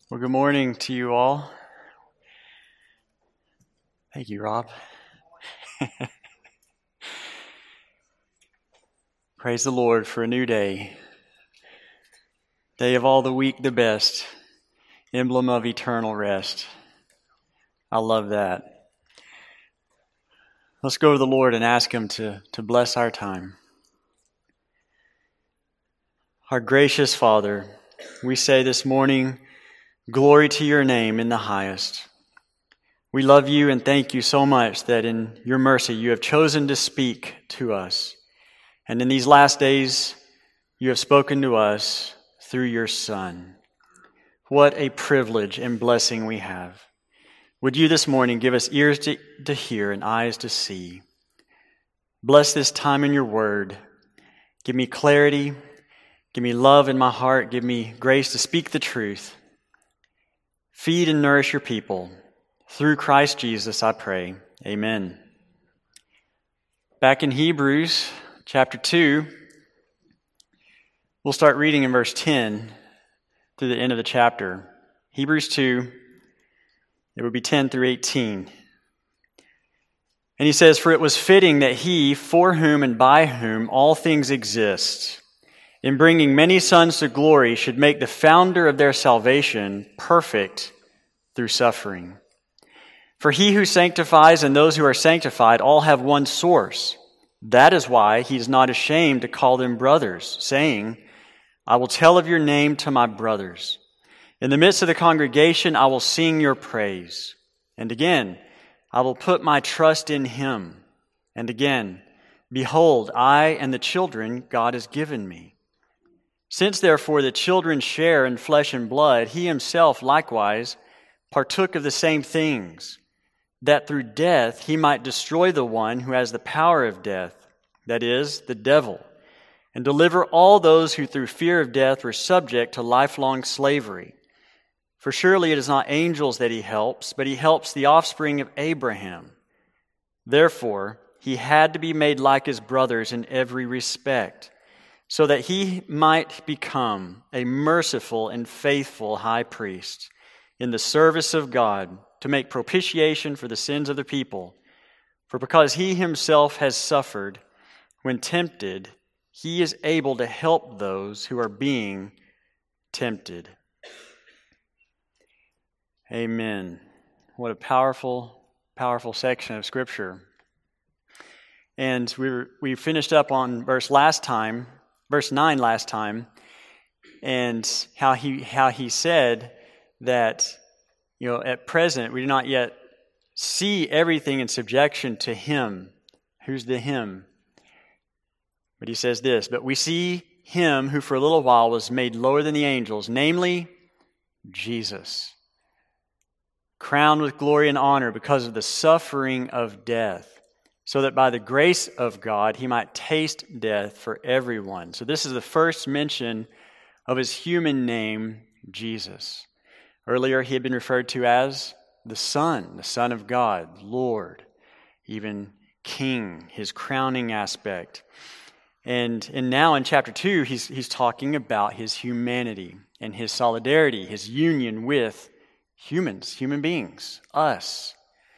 Well, good morning to you all. Thank you, Rob. Praise the Lord for a new day. Day of all the week, the best. Emblem of eternal rest. I love that. Let's go to the Lord and ask Him to bless our time. Our gracious Father, we say this morning, glory to your name in the highest. We love you and thank you so much that in your mercy you have chosen to speak to us. And in these last days, you have spoken to us through your Son. What a privilege and blessing we have. Would you this morning give us ears to hear and eyes to see? Bless this time in your word. Give me clarity. Give me love in my heart. Give me grace to speak the truth. Feed and nourish your people. Through Christ Jesus, I pray. Amen. Back in Hebrews chapter 2, we'll start reading in verse 10 through the end of the chapter. Hebrews 2, it would be 10 through 18. And he says, "For it was fitting that he, for whom and by whom all things exist, in bringing many sons to glory, should make the founder of their salvation perfect through suffering. For he who sanctifies and those who are sanctified all have one source. That is why he is not ashamed to call them brothers, saying, 'I will tell of your name to my brothers. In the midst of the congregation I will sing your praise.' And again, 'I will put my trust in him.' And again, 'Behold, I and the children God has given me.' Since therefore the children share in flesh and blood, he himself likewise partook of the same things, that through death he might destroy the one who has the power of death, that is, the devil, and deliver all those who through fear of death were subject to lifelong slavery. For surely it is not angels that he helps, but he helps the offspring of Abraham. Therefore, he had to be made like his brothers in every respect, so that he might become a merciful and faithful high priest in the service of God, to make propitiation for the sins of the people. For because he himself has suffered, when tempted, he is able to help those who are being tempted." Amen. What a powerful, powerful section of Scripture. And we finished up on verse 9 last time, and how he said that, at present we do not yet see everything in subjection to him. Who's the him? But he says this, "But we see him who for a little while was made lower than the angels, namely Jesus, crowned with glory and honor because of the suffering of death, so that by the grace of God he might taste death for everyone." So this is the first mention of his human name, Jesus. Earlier, he had been referred to as the Son of God, Lord, even King, his crowning aspect. And now in chapter 2, he's talking about his humanity and his solidarity, his union with human beings, us.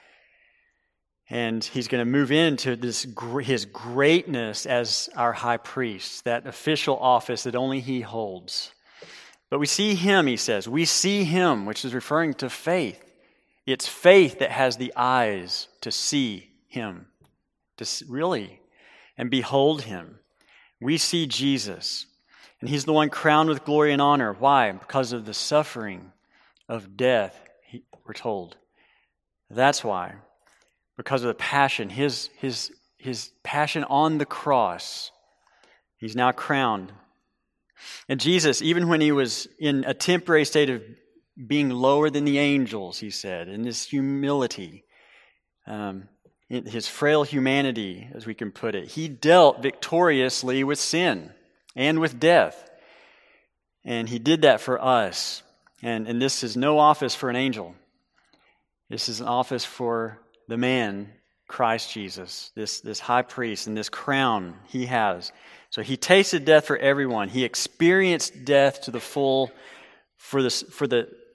And he's going to move into his greatness as our high priest, that official office that only he holds. But we see him, he says. We see him, which is referring to faith. It's faith that has the eyes to see him, to really and behold him. We see Jesus, and he's the one crowned with glory and honor. Why? Because of the suffering of death, we're told. That's why. Because of the passion, his passion on the cross, he's now crowned. And Jesus, even when he was in a temporary state of being lower than the angels, he said, in his humility, in his frail humanity, as we can put it, he dealt victoriously with sin and with death. And he did that for us. And this is no office for an angel. This is an office for the man, Christ Jesus, this high priest, and this crown he has. So he tasted death for everyone. He experienced death to the full for the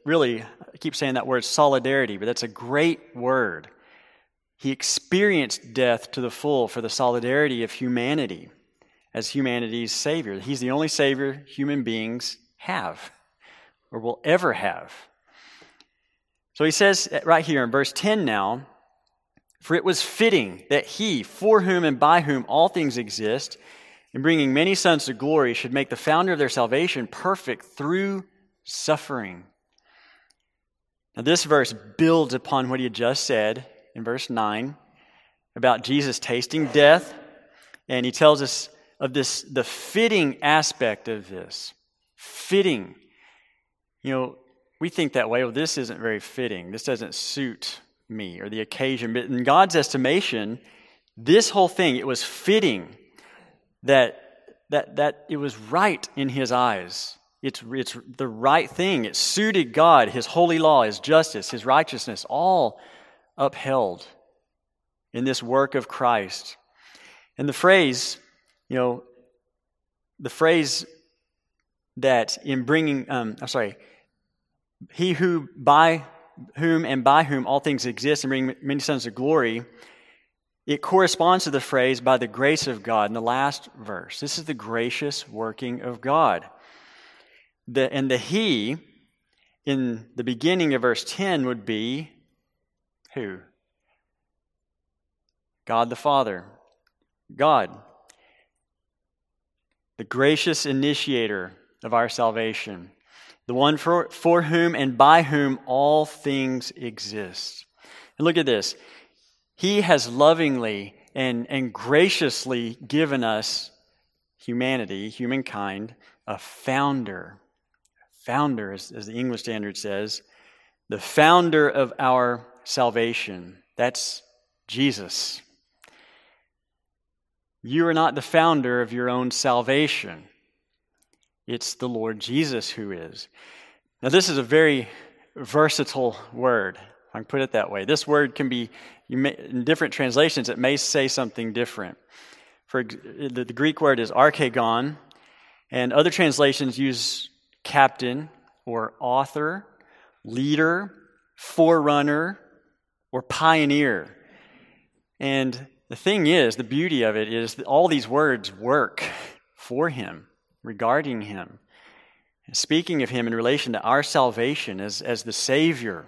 really, I keep saying that word solidarity, but that's a great word. He experienced death to the full for the solidarity of humanity as humanity's Savior. He's the only Savior human beings have or will ever have. So he says right here in verse 10 now, for it was fitting that he, for whom and by whom all things exist, in bringing many sons to glory, should make the founder of their salvation perfect through suffering. Now this verse builds upon what he had just said in verse 9 about Jesus tasting death, and he tells us of this, the fitting aspect of this. Fitting. You know, we think that way, well, this isn't very fitting. This doesn't suit me or the occasion. But in God's estimation, this whole thing, it was fitting that it was right in his eyes. It's the right thing. It suited God, his holy law, his justice, his righteousness, all upheld in this work of Christ. And the phrase that in bringing, he who by whom and by whom all things exist and bring many sons to glory, it corresponds to the phrase by the grace of God in the last verse. This is the gracious working of God. The he in the beginning of verse 10 would be who? God the Father. God, the gracious initiator of our salvation, the one for whom and by whom all things exist. And look at this. He has lovingly and graciously given us humanity, humankind, a founder. Founder, as the English Standard says, the founder of our salvation. That's Jesus. You are not the founder of your own salvation. It's the Lord Jesus who is. Now, this is a very versatile word, if I can put it that way. This word can be, in different translations, it may say something different. For the Greek word is archegon, and other translations use captain or author, leader, forerunner, or pioneer. And the thing is, the beauty of it is that all these words work for him, regarding him, speaking of him in relation to our salvation as the Savior.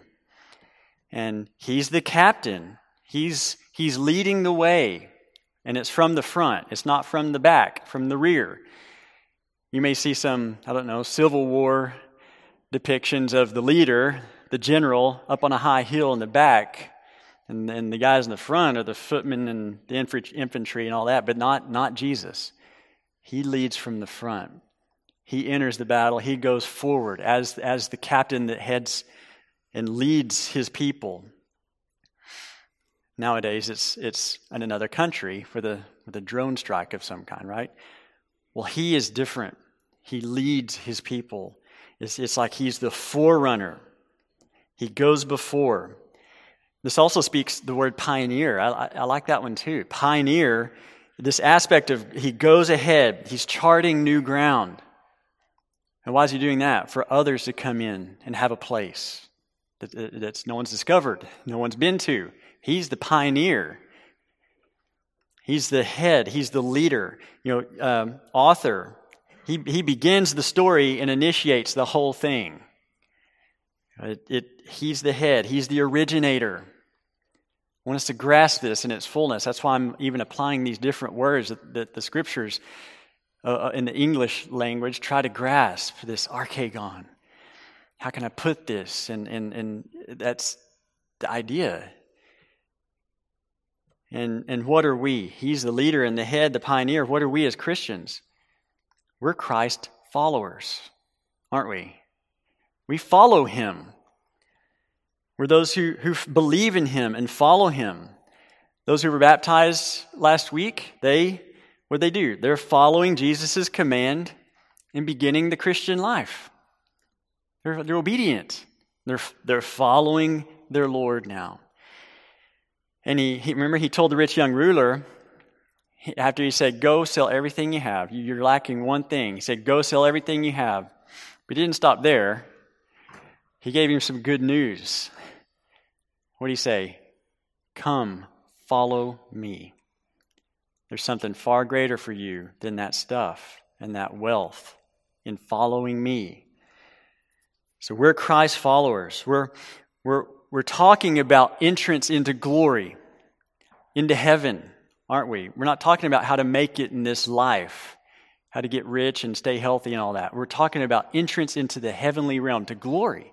And he's the captain. He's leading the way. And it's from the front. It's not from the back, from the rear. You may see some, Civil War depictions of the leader, the general, up on a high hill in the back. And the guys in the front are the footmen and the infantry and all that, but not Jesus. He leads from the front. He enters the battle. He goes forward as the captain that heads and leads his people. Nowadays, it's in another country with a drone strike of some kind, right? Well, he is different. He leads his people. It's like he's the forerunner. He goes before. This also speaks the word pioneer. I like that one too. Pioneer, this aspect of he goes ahead. He's charting new ground. And why is he doing that? For others to come in and have a place that's no one's discovered, no one's been to. He's the pioneer. He's the head. He's the leader. Author. He begins the story and initiates the whole thing. He's the head. He's the originator. I want us to grasp this in its fullness. That's why I'm even applying these different words that the Scriptures in the English language try to grasp. This archegon. How can I put this? And that's the idea. And what are we? He's the leader and the head, the pioneer. What are we as Christians? We're Christ followers, aren't we? We follow him. We're those who believe in him and follow him. Those who were baptized last week, what do? They're following Jesus' command and beginning the Christian life. They're obedient. They're following their Lord now. And he told the rich young ruler, after he said, go sell everything you have. You're lacking one thing. He said, go sell everything you have. But he didn't stop there. He gave him some good news. What did he say? Come, follow me. There's something far greater for you than that stuff and that wealth in following me. So we're Christ followers. We're talking about entrance into glory, into heaven, aren't we? We're not talking about how to make it in this life, how to get rich and stay healthy and all that. We're talking about entrance into the heavenly realm, to glory.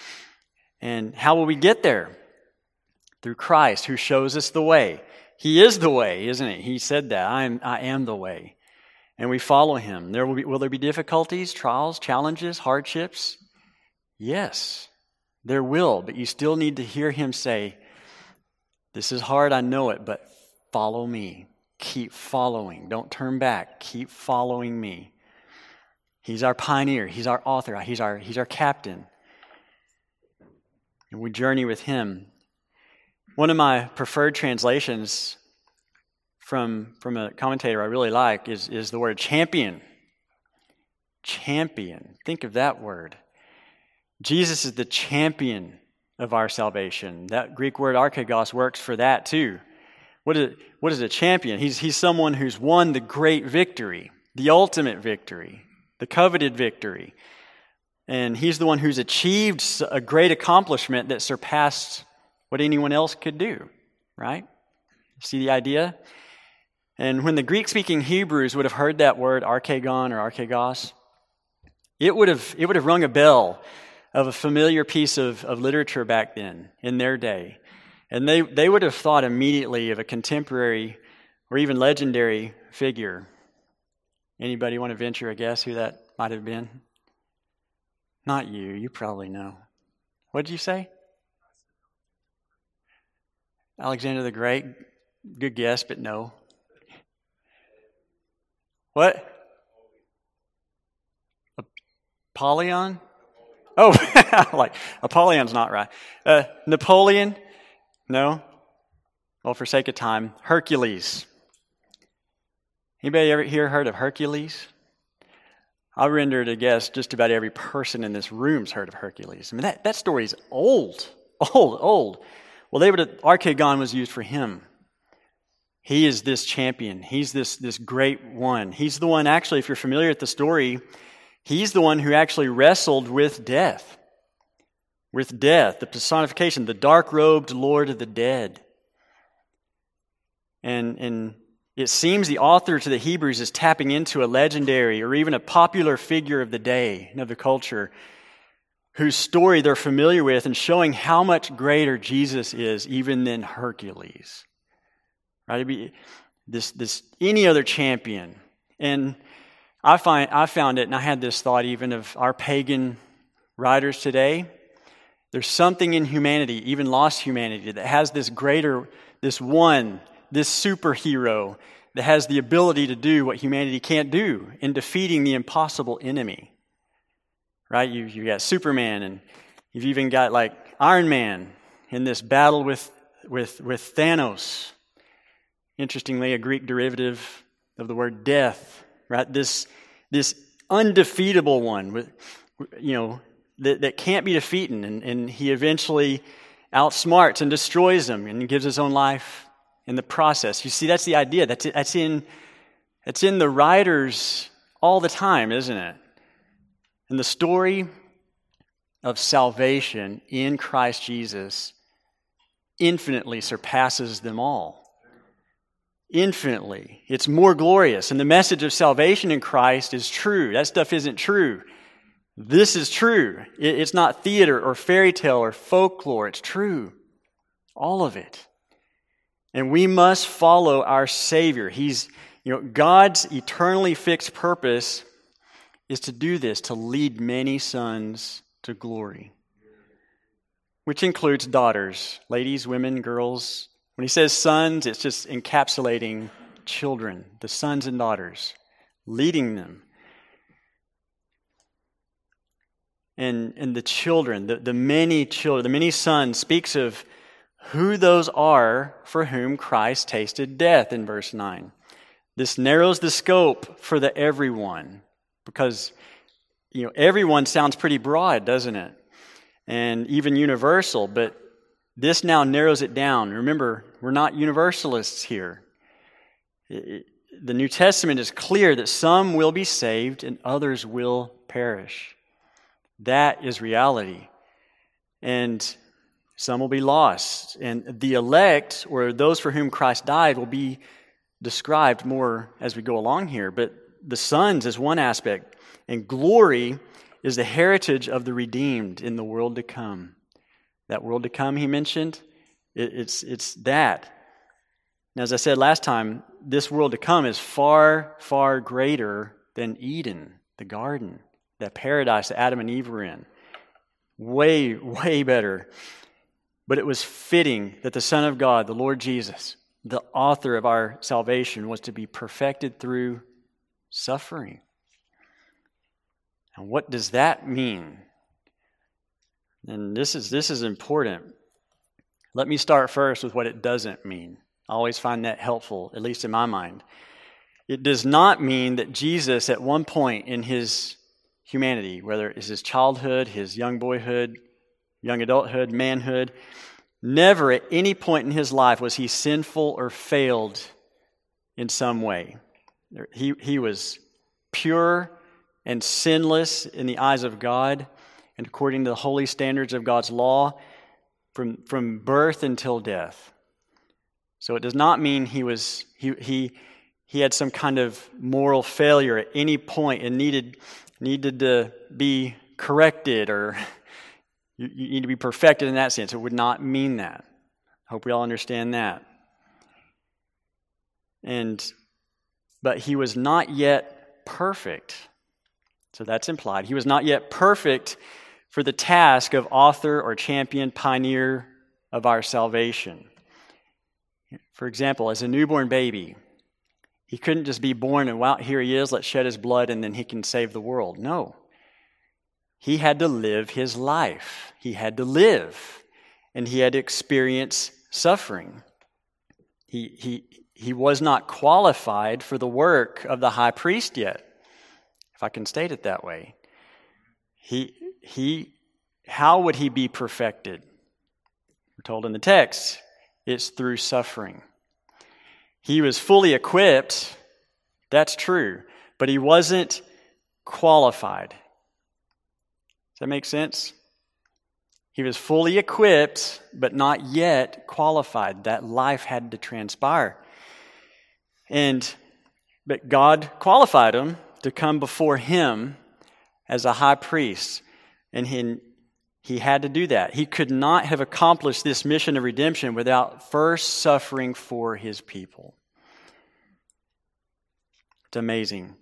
And how will we get there? Through Christ, who shows us the way. He is the way, isn't he? He said that, I am the way. And we follow him. Will there be difficulties, trials, challenges, hardships? Yes, there will. But you still need to hear him say, this is hard, I know it, but follow me. Keep following. Don't turn back. Keep following me. He's our pioneer. He's our author. He's our captain. And we journey with him. One of my preferred translations from a commentator I really like is the word champion. Champion. Think of that word. Jesus is the champion of our salvation. That Greek word archegos works for that too. What is a champion? He's someone who's won the great victory, the ultimate victory, the coveted victory. And he's the one who's achieved a great accomplishment that surpassed what anyone else could do, right? See the idea? And when the Greek-speaking Hebrews would have heard that word, archegon or archegos, it would have rung a bell of a familiar piece of literature back then, in their day. And they would have thought immediately of a contemporary or even legendary figure. Anybody want to venture a guess who that might have been? Not you. You probably know. What did you say? Alexander the Great. Good guess, but no. What? Apollyon? Oh, like Apollyon's not right. Napoleon? No? Well, for sake of time, Hercules. Anybody ever here heard of Hercules? I'll render to guess just about every person in this room's heard of Hercules. I mean, that story's old. Well, archegon was used for him. He is this champion. He's this great one. He's the one, actually, if you're familiar with the story, he's the one who actually wrestled with death. With death, the personification, the dark-robed Lord of the dead. And it seems the author to the Hebrews is tapping into a legendary or even a popular figure of the day, of the culture, whose story they're familiar with and showing how much greater Jesus is even than Hercules. Right? It'd be this any other champion. And I found it, and I had this thought even of our pagan writers today. There's something in humanity, even lost humanity, that has this superhero that has the ability to do what humanity can't do in defeating the impossible enemy. Right? You got Superman, and you've even got like Iron Man in this battle with Thanos. Interestingly, a Greek derivative of the word death. Right? This undefeatable one, that can't be defeated, and he eventually outsmarts and destroys them, and he gives his own life in the process. You see, that's the idea. That's in the writers all the time, isn't it? And the story of salvation in Christ Jesus infinitely surpasses them all. Infinitely. It's more glorious. And the message of salvation in Christ is true. That stuff isn't true. This is true. It's not theater or fairy tale or folklore. It's true. All of it. And we must follow our Savior. God's eternally fixed purpose is to do this, to lead many sons to glory, which includes daughters, ladies, women, girls. When he says sons, it's just encapsulating children, the sons and daughters, leading them. And the children, the many children, the many sons speaks of who those are for whom Christ tasted death in verse 9. This narrows the scope for the everyone, because everyone sounds pretty broad, doesn't it? and even universal, but this now narrows it down. Remember, we're not universalists here. The New Testament is clear that some will be saved and others will perish. That is reality. And some will be lost. And the elect, or those for whom Christ died, will be described more as we go along here. But the sons is one aspect. And glory is the heritage of the redeemed in the world to come. That world to come he mentioned, it's that. Now, as I said last time, this world to come is far, far greater than Eden, the garden, that paradise that Adam and Eve were in. Way, way better. But it was fitting that the Son of God, the Lord Jesus, the author of our salvation, was to be perfected through suffering. And what does that mean? And this is important. Let me start first with what it doesn't mean. I always find that helpful, at least in my mind. It does not mean that Jesus, at one point in his humanity, whether it's his childhood, his young boyhood, young adulthood, manhood, never at any point in his life was he sinful or failed in some way. He was pure and sinless in the eyes of God, and according to the holy standards of God's law, from birth until death. So it does not mean he had some kind of moral failure at any point and needed to be corrected, or you need to be perfected in that sense. It would not mean that. I hope we all understand that. But he was not yet perfect. So that's implied. He was not yet perfect for the task of author or champion, pioneer of our salvation. For example, as a newborn baby, he couldn't just be born and, wow, here he is, let's shed his blood and then he can save the world. No. He had to live his life. He had to live, and he had to experience suffering. He was not qualified for the work of the high priest yet, if I can state it that way. How would he be perfected? We're told in the text, it's through suffering. He was fully equipped, that's true, but he wasn't qualified. Does that make sense? He was fully equipped, but not yet qualified. That life had to transpire. But God qualified him to come before him as a high priest. And he had to do that. He could not have accomplished this mission of redemption without first suffering for his people. It's amazing.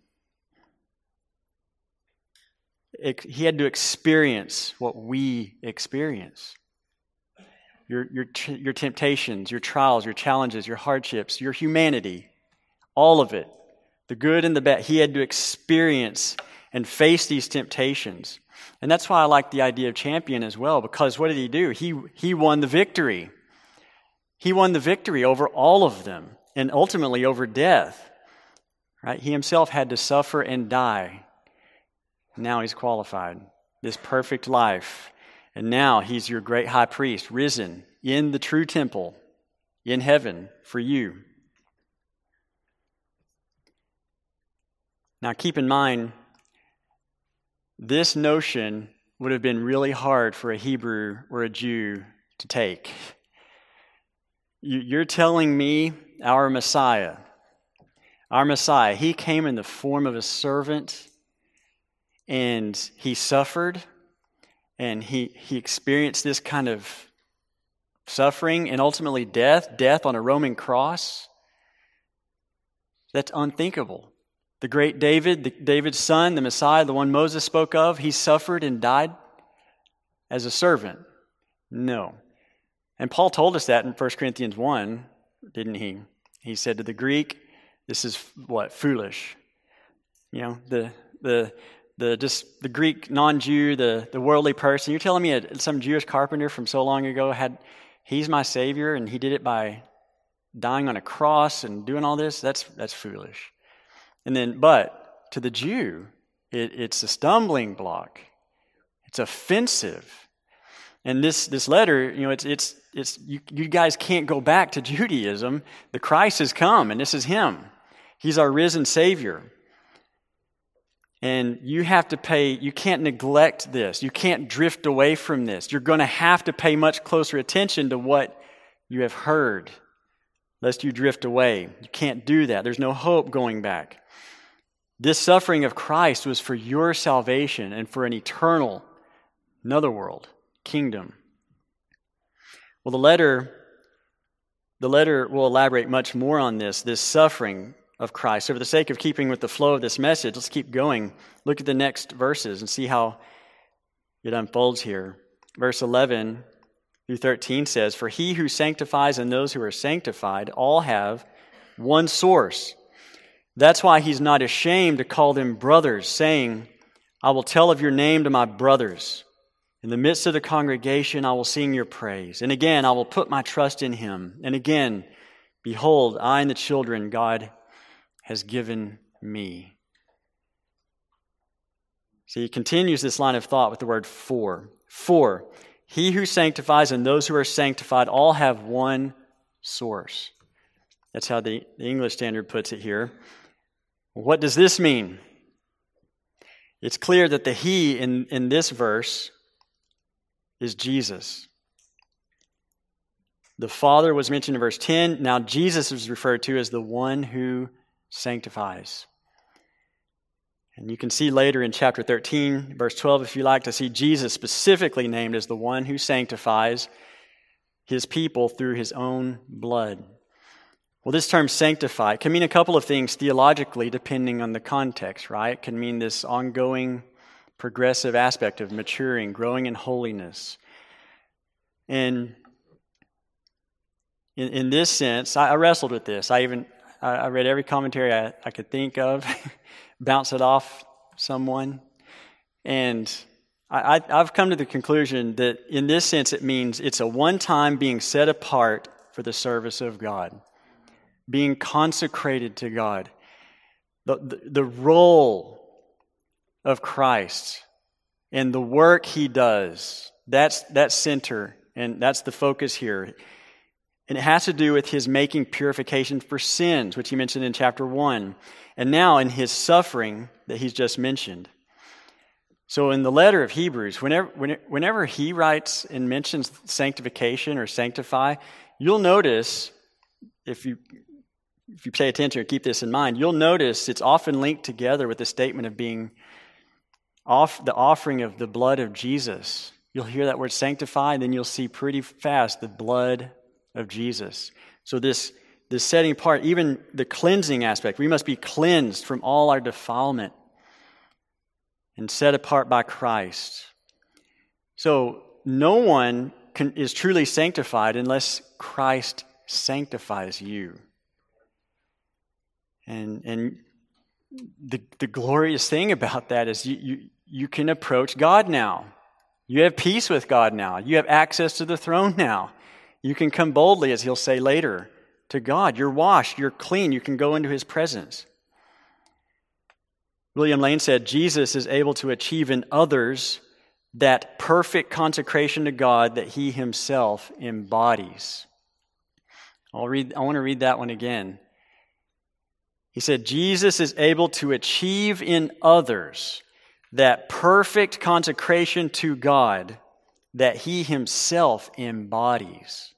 He had to experience what we experience. Your temptations, your trials, your challenges, your hardships, your humanity, all of it, the good and the bad. He had to experience and face these temptations. And that's why I like the idea of champion as well, because what did he do? He won the victory. He won the victory over all of them, and ultimately over death. Right? He himself had to suffer and die. Now he's qualified. This perfect life. And now he's your great high priest, risen in the true temple in heaven for you. Now keep in mind, this notion would have been really hard for a Hebrew or a Jew to take. You're telling me our Messiah, he came in the form of a servant, and he suffered, and he experienced this kind of suffering and ultimately death on a Roman cross? That's unthinkable. The great David's son, the Messiah, the one Moses spoke of, he suffered and died as a servant. No. And Paul told us that in 1 Corinthians 1, didn't he? He said to the Greek, this is what? Foolish. You know, the Greek non-Jew, the worldly person. You're telling me some Jewish carpenter from so long ago he's my Savior and he did it by dying on a cross and doing all this? That's foolish. And then, but to the Jew, it's a stumbling block. It's offensive. And this letter, you guys can't go back to Judaism. The Christ has come, and this is him. He's our risen Savior. And you have to pay, you can't neglect this. You can't drift away from this. You're going to have to pay much closer attention to what you have heard, lest you drift away. You can't do that. There's no hope going back. This suffering of Christ was for your salvation and for an eternal, another world, kingdom. Well, the letter will elaborate much more on this suffering of Christ. So for the sake of keeping with the flow of this message, let's keep going. Look at the next verses and see how it unfolds here. Verse 11 through 13 says, "For he who sanctifies and those who are sanctified all have one source. That's why he's not ashamed to call them brothers, saying, 'I will tell of your name to my brothers. In the midst of the congregation, I will sing your praise. And again, I will put my trust in him. And again, behold, I and the children God has given me.'" So he continues this line of thought with the word "for." "For he who sanctifies and those who are sanctified all have one source." That's how the English Standard puts it here. What does this mean? It's clear that the he in this verse is Jesus. The Father was mentioned in verse 10. Now Jesus is referred to as the one who sanctifies. And you can see later in chapter 13, verse 12, if you like to see Jesus specifically named as the one who sanctifies his people through his own blood. Well, this term sanctify can mean a couple of things theologically depending on the context, right? It can mean this ongoing progressive aspect of maturing, growing in holiness. And in this sense, I wrestled with this. I read every commentary I could think of, bounce it off someone. And I've come to the conclusion that in this sense it means it's a one-time being set apart for the service of God, being consecrated to God. The role of Christ and the work he does, that's center, and that's the focus here. And it has to do with his making purification for sins, which he mentioned in chapter 1, and now in his suffering that he's just mentioned. So in the letter of Hebrews, whenever he writes and mentions sanctification or sanctify, you'll notice, if you pay attention or keep this in mind, you'll notice it's often linked together with the statement of being the offering of the blood of Jesus. You'll hear that word sanctify, and then you'll see pretty fast the blood of Jesus. So this setting apart, even the cleansing aspect, we must be cleansed from all our defilement and set apart by Christ. So no one is truly sanctified unless Christ sanctifies you. And the glorious thing about that is you can approach God now. You have peace with God now. You have access to the throne now. You can come boldly, as he'll say later, to God. You're washed. You're clean. You can go into his presence. William Lane said, Jesus is able to achieve in others that perfect consecration to God that he himself embodies. I want to read that one again. He said, Jesus is able to achieve in others that perfect consecration to God that he himself embodies.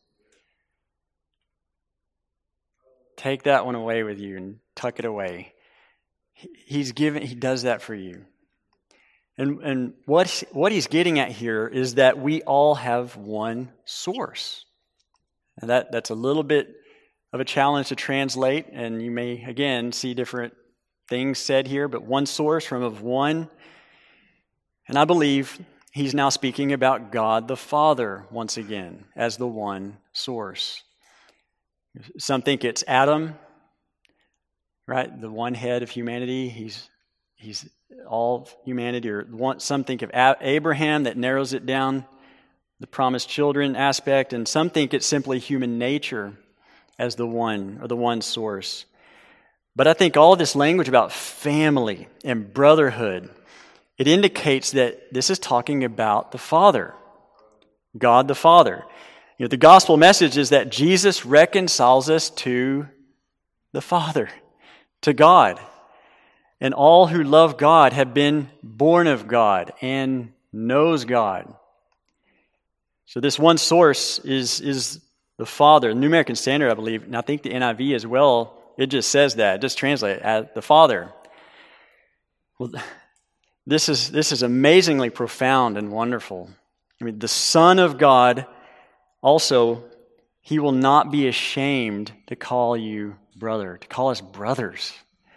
Take that one away with you and tuck it away. He does that for you. And what he's getting at here is that we all have one source. And that's a little bit of a challenge to translate, and you may, again, see different things said here, but one source from of one. And I believe he's now speaking about God the Father once again as the one source. Some think it's Adam, right? The one head of humanity. He's all humanity. Or some think of Abraham, that narrows it down, the promised children aspect. And some think it's simply human nature as the one, or the one source. But I think all this language about family and brotherhood, it indicates that this is talking about the Father. God the Father. The gospel message is that Jesus reconciles us to the Father, to God. And all who love God have been born of God and knows God. So this one source is the Father. The New American Standard, I believe, and I think the NIV as well, it just says that. It just translates it as the Father. Well, this is amazingly profound and wonderful. The Son of God, also, He will not be ashamed to call you brother, to call us brothers.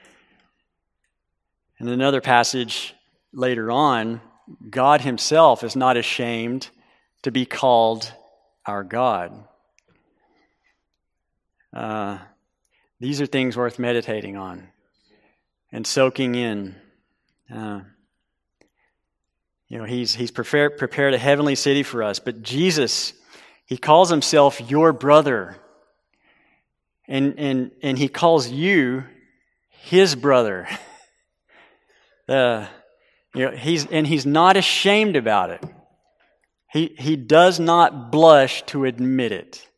In another passage later on, God Himself is not ashamed to be called our God. These are things worth meditating on and soaking in. He's prepared a heavenly city for us, but Jesus, He calls Himself your brother, and He calls you His brother. He's not ashamed about it. He does not blush to admit it.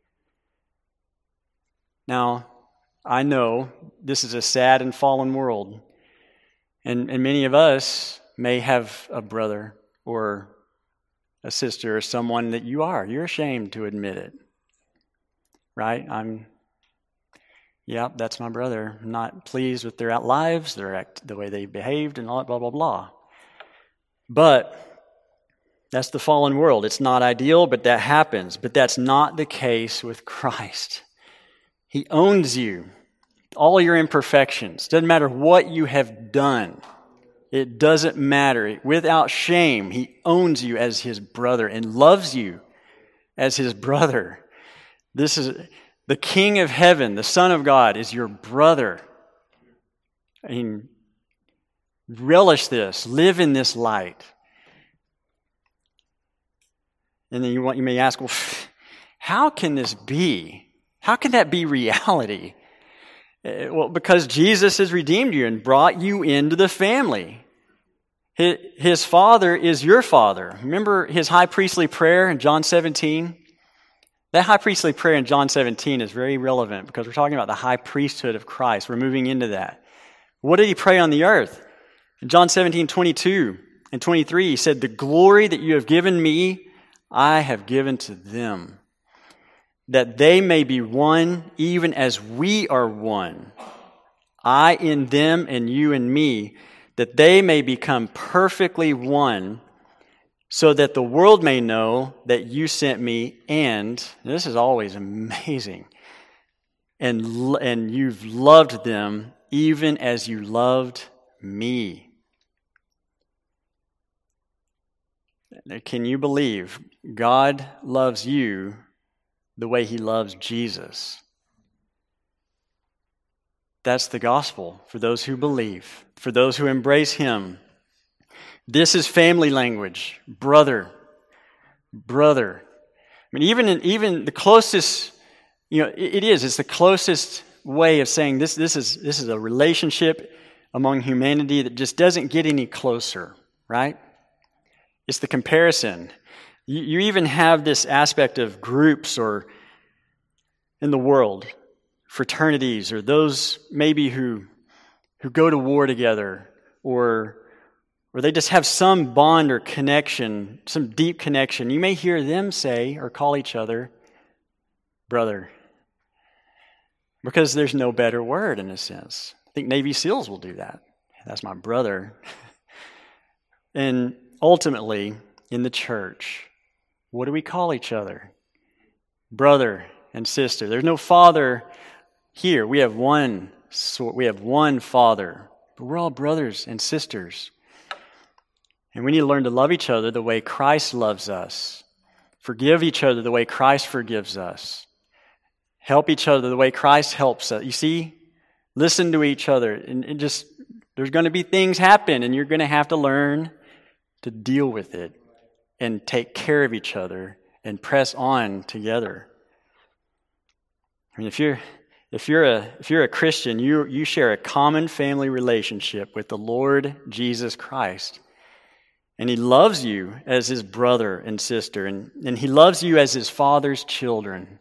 Now, I know this is a sad and fallen world, and many of us may have a brother or a sister or someone that you're ashamed to admit it. Right? That's my brother. I'm not pleased with their lives, the way they behaved and all that, blah, blah, blah. But that's the fallen world. It's not ideal, but that happens. But that's not the case with Christ. He owns you, all your imperfections. Doesn't matter what you have done. It doesn't matter. Without shame, He owns you as His brother and loves you as His brother. This is the King of heaven, the Son of God, is your brother. Relish this. Live in this light. And then you may ask, well, how can this be? How can that be reality? Well, because Jesus has redeemed you and brought you into the family. His Father is your Father. Remember His high priestly prayer in John 17? That high priestly prayer in John 17 is very relevant because we're talking about the high priesthood of Christ. We're moving into that. What did He pray on the earth? In John 17:22 and 23, He said, "The glory that you have given me, I have given to them, that they may be one even as we are one. I in them and you in me, that they may become perfectly one, so that the world may know that you sent me, and," this is always amazing, and you've loved them even as you loved me. Can you believe God loves you the way He loves Jesus? That's the gospel for those who believe, for those who embrace Him. This is family language. Brother. I mean, even the closest, it's the closest way of saying this is a relationship among humanity that just doesn't get any closer, right? It's the comparison. You even have this aspect of groups or in the world, fraternities, or those maybe who go to war together, or they just have some bond or connection, some deep connection. You may hear them say or call each other brother, because there's no better word in a sense. I think Navy SEALs will do that. That's my brother. And ultimately, in the church, what do we call each other? Brother and sister. There's no father here. We have one Father, but we're all brothers and sisters. And we need to learn to love each other the way Christ loves us. Forgive each other the way Christ forgives us. Help each other the way Christ helps us. You see? Listen to each other. And just, there's going to be things happen, and you're going to have to learn to deal with it and take care of each other and press on together. I mean, if you're a Christian, you share a common family relationship with the Lord Jesus Christ. And he loves you as his brother and sister. And he loves you as his father's children.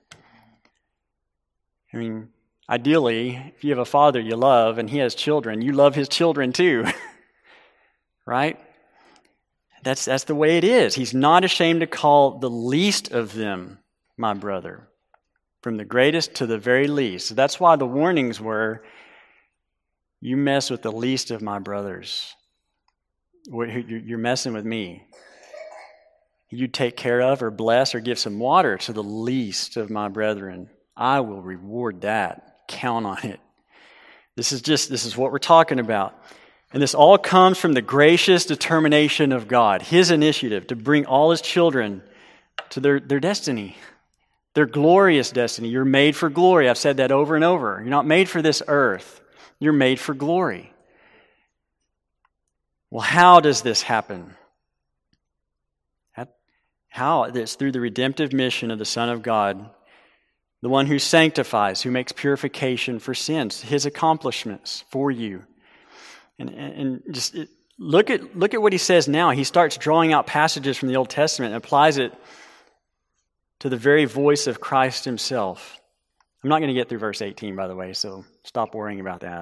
I mean, ideally, if you have a father you love and he has children, you love his children too. Right? That's the way it is. He's not ashamed to call the least of them my brother. From the greatest to the very least. So that's why the warnings were, you mess with the least of my brothers. You're messing with me. You take care of or bless or give some water to the least of my brethren. I will reward that. Count on it. This is what we're talking about. And this all comes from the gracious determination of God, his initiative to bring all his children to their destiny, their glorious destiny. You're made for glory. I've said that over and over. You're not made for this earth. You're made for glory. Well, how does this happen? How? It's through the redemptive mission of the Son of God, the one who sanctifies, who makes purification for sins, his accomplishments for you. And just look at what he says now. He starts drawing out passages from the Old Testament and applies it to the very voice of Christ himself. I'm not going to get through verse 18, by the way, so stop worrying about that.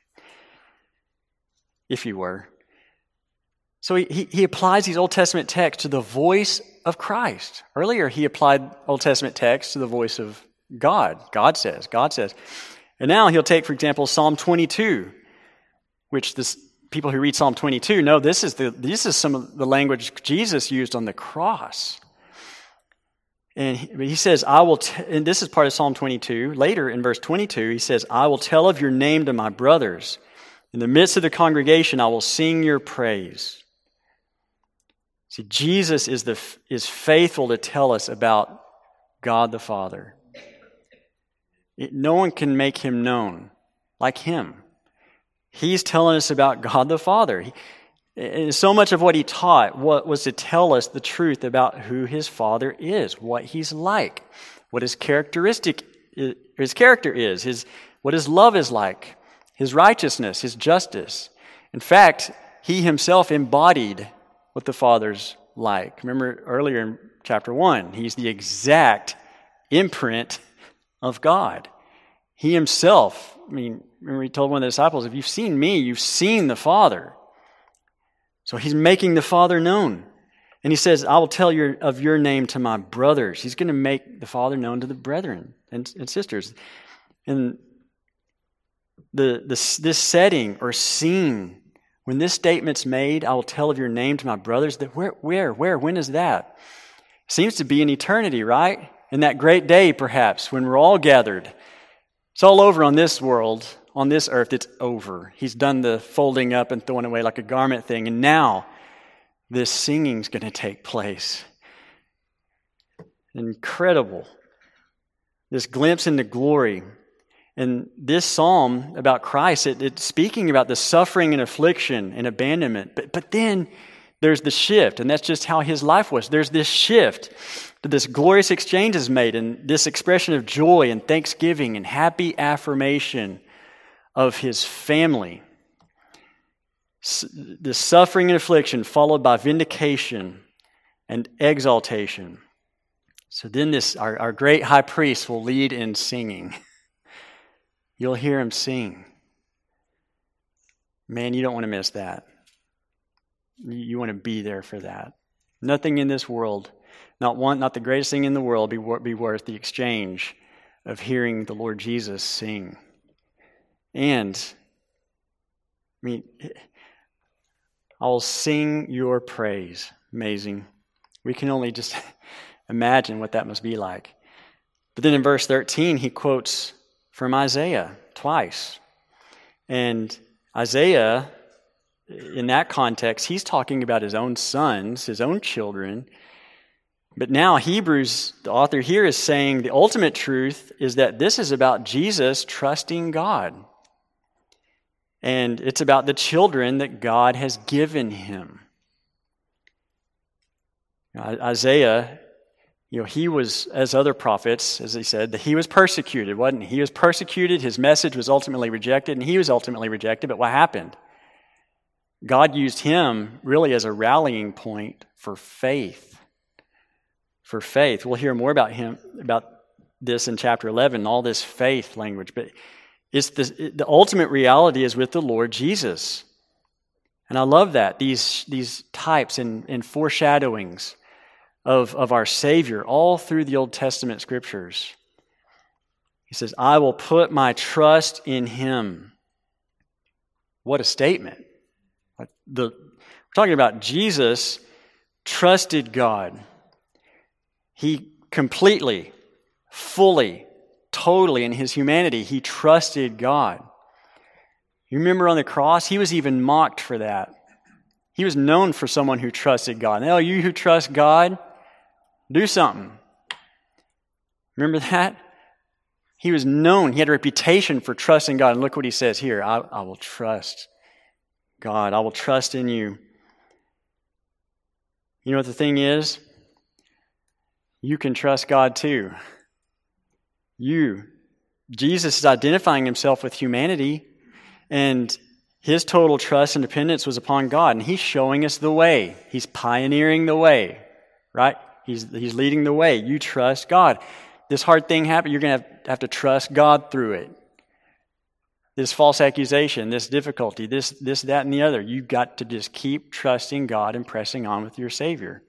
If you were. So he applies these Old Testament texts to the voice of Christ. Earlier, he applied Old Testament texts to the voice of God. God says. And now he'll take, for example, Psalm 22, which people who read Psalm 22 know this is some of the language Jesus used on the cross. And he says, and this is part of Psalm 22. Later in verse 22, he says, I will tell of your name to my brothers. In the midst of the congregation, I will sing your praise. See, Jesus is faithful to tell us about God the Father. No one can make him known like him. He's telling us about God the Father. And so much of what he taught was to tell us the truth about who his Father is, what he's like, what his character is, what his love is like, his righteousness, his justice. In fact, he himself embodied what the Father's like. Remember earlier in chapter 1, he's the exact imprint of God. He himself, remember he told one of the disciples, if you've seen me, you've seen the Father. So he's making the Father known. And he says, I will tell of your name to my brothers. He's going to make the Father known to the brethren and sisters. And this setting or scene, when this statement's made, I will tell of your name to my brothers, that where, when is that? It seems to be in eternity, right? In that great day, perhaps, when we're all gathered. It's all over on this world, on this earth, it's over. He's done the folding up and throwing away like a garment thing, and now this singing's going to take place. Incredible. This glimpse into glory. And this psalm about Christ, it's speaking about the suffering and affliction and abandonment. But then there's the shift, and that's just how his life was. There's this shift. This glorious exchange is made, and this expression of joy and thanksgiving and happy affirmation of his family. The suffering and affliction followed by vindication and exaltation. So then our great high priest will lead in singing. You'll hear him sing. Man, you don't want to miss that. You want to be there for that. Nothing in this world, not the greatest thing in the world, be worth the exchange of hearing the Lord Jesus sing. And, I'll sing your praise. Amazing. We can only just imagine what that must be like. But then in verse 13, he quotes from Isaiah twice. And Isaiah, in that context, he's talking about his own sons, his own children. But now Hebrews, the author here, is saying the ultimate truth is that this is about Jesus trusting God. And it's about the children that God has given him. Isaiah, he was, as other prophets, as he said, that he was persecuted, wasn't he? He was persecuted, his message was ultimately rejected, and he was ultimately rejected. But what happened? God used him really as a rallying point for faith. For faith. We'll hear more about this in chapter 11, all this faith language. But the ultimate reality is with the Lord Jesus. And I love that, these types and foreshadowings of our Savior all through the Old Testament scriptures. He says, I will put my trust in him. What a statement. We're talking about Jesus trusted God. He completely, fully, totally in his humanity, he trusted God. You remember on the cross, he was even mocked for that. He was known for someone who trusted God. Now, you who trust God, do something. Remember that? He was known. He had a reputation for trusting God. And look what he says here. I will trust God. I will trust in you. You know what the thing is? You can trust God too. Jesus is identifying himself with humanity, and his total trust and dependence was upon God. And he's showing us the way. He's pioneering the way, right? He's leading the way. You trust God. This hard thing happened, you're going to have to trust God through it. This false accusation, this difficulty, this, that, and the other. You've got to just keep trusting God and pressing on with your Savior.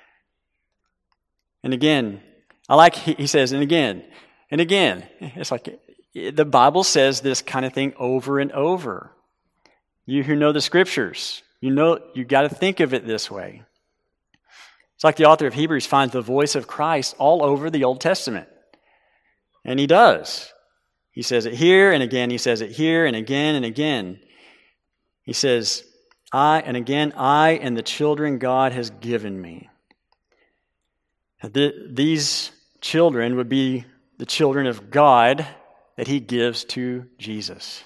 And again, he says, and again. It's like the Bible says this kind of thing over and over. You who know the Scriptures, you got to think of it this way. It's like the author of Hebrews finds the voice of Christ all over the Old Testament. And he does. He says it here and again. He says it here and again and again. He says, I and the children God has given me. These children would be the children of God that he gives to Jesus.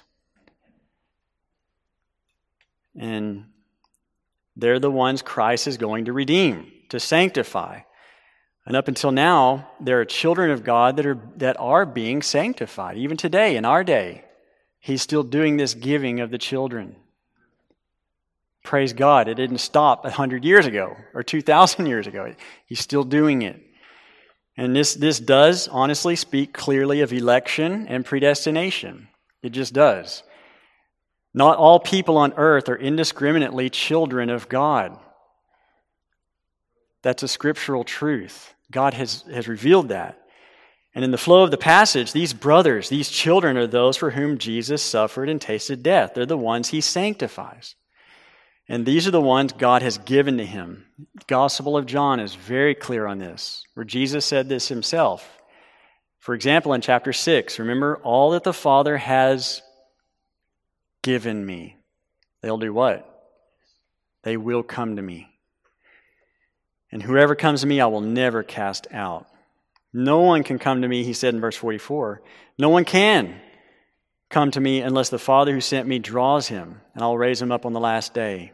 And they're the ones Christ is going to redeem, to sanctify. And up until now, there are children of God that are being sanctified. Even today, in our day, he's still doing this giving of the children. Praise God, it didn't stop 100 years ago or 2,000 years ago. He's still doing it. And this does honestly speak clearly of election and predestination. It just does. Not all people on earth are indiscriminately children of God. That's a scriptural truth. God has revealed that. And in the flow of the passage, these brothers, these children are those for whom Jesus suffered and tasted death. They're the ones he sanctifies. And these are the ones God has given to him. The Gospel of John is very clear on this, where Jesus said this himself. For example, in chapter 6, remember, all that the Father has given me, they'll do what? They will come to me. And whoever comes to me, I will never cast out. No one can come to me, he said in verse 44. No one can come to me unless the Father who sent me draws him, and I'll raise him up on the last day.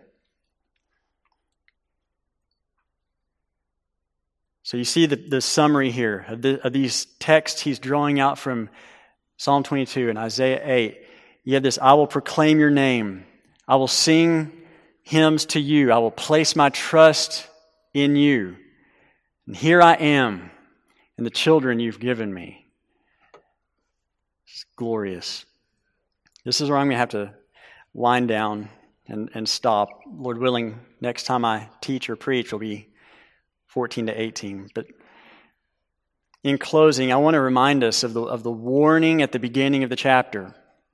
So you see the summary here of these texts he's drawing out from Psalm 22 and Isaiah 8. You have this, I will proclaim your name. I will sing hymns to you. I will place my trust in you. And here I am, and the children you've given me. It's glorious. This is where I'm going to have to wind down and stop. Lord willing, next time I teach or preach will be 14 to 18. But in closing, I want to remind us of the warning at the beginning of the chapter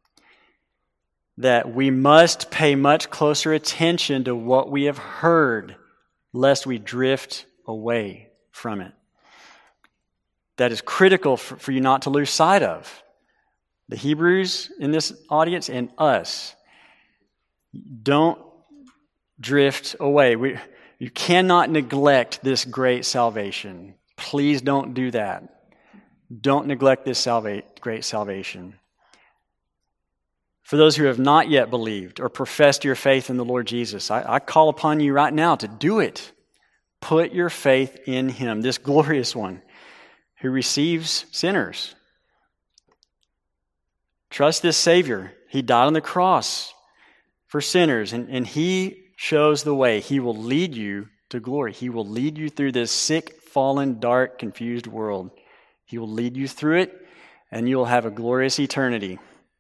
that we must pay much closer attention to what we have heard, lest we drift away from it. That is critical for you not to lose sight of. The Hebrews in this audience and us. Don't drift away. You cannot neglect this great salvation. Please don't do that. Don't neglect this great salvation. For those who have not yet believed or professed your faith in the Lord Jesus, I call upon you right now to do it. Put your faith in him, this glorious one who receives sinners. Trust this Savior. He died on the cross for sinners, and He shows the way. He will lead you to glory. He will lead you through this sick, fallen, dark, confused world. He will lead you through it, and you will have a glorious eternity.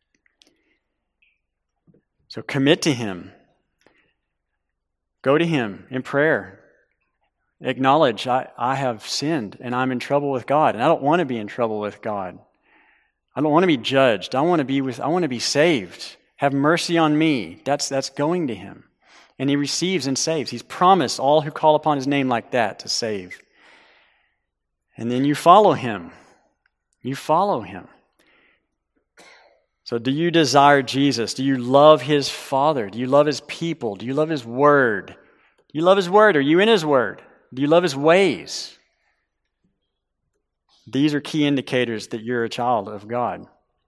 So commit to Him. Go to Him in prayer. Acknowledge, I have sinned, and I'm in trouble with God, and I don't want to be in trouble with God. I don't want to be judged. I want to be saved. Have mercy on me. That's going to Him. And He receives and saves. He's promised all who call upon His name like that to save. And then you follow Him. You follow Him. So do you desire Jesus? Do you love His Father? Do you love His people? Do you love His Word? Do you love His Word? Are you in His Word? Do you love His ways? These are key indicators that you're a child of God.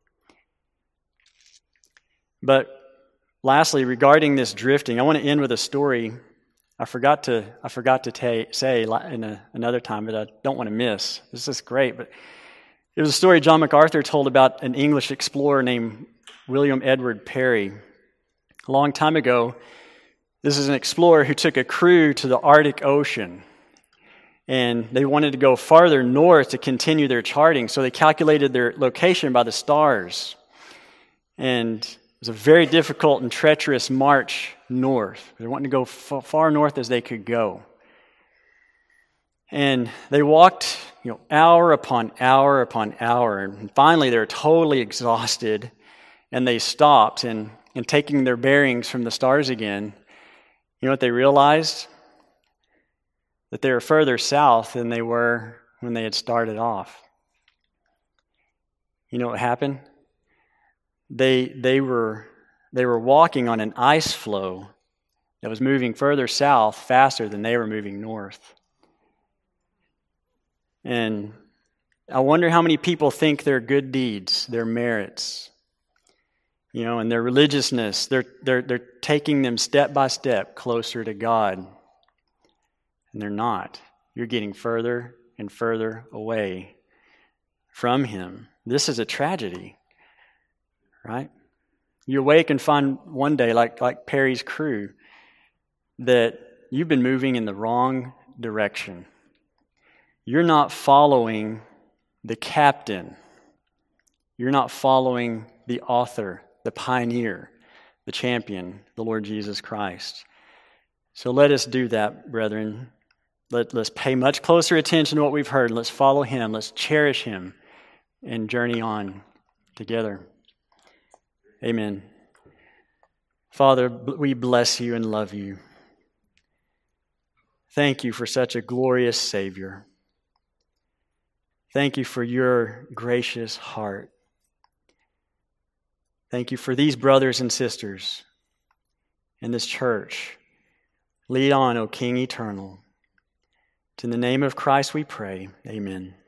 But lastly, regarding this drifting, I want to end with a story I forgot to say in another time, but I don't want to miss. This is great, but it was a story John MacArthur told about an English explorer named William Edward Parry. A long time ago, this is an explorer who took a crew to the Arctic Ocean. And they wanted to go farther north to continue their charting, so they calculated their location by the stars. And it was a very difficult and treacherous march north. They wanted to go far north as they could go. And they walked, hour upon hour upon hour. And finally, they were totally exhausted. And they stopped, and taking their bearings from the stars again, you know what they realized? That they were further south than they were when they had started off. You know what happened? They were walking on an ice floe that was moving further south faster than they were moving north. And I wonder how many people think their good deeds, their merits, and their religiousness, they're taking them step by step closer to God. And they're not. You're getting further and further away from Him. This is a tragedy, right? You awake and find one day, like Parry's crew, that you've been moving in the wrong direction. You're not following the captain. You're not following the author, the pioneer, the champion, the Lord Jesus Christ. So let us do that, brethren. Let's pay much closer attention to what we've heard. Let's follow Him. Let's cherish Him and journey on together. Amen. Father, we bless You and love You. Thank You for such a glorious Savior. Thank You for Your gracious heart. Thank You for these brothers and sisters in this church. Lead on, O King eternal. In the name of Christ we pray. Amen.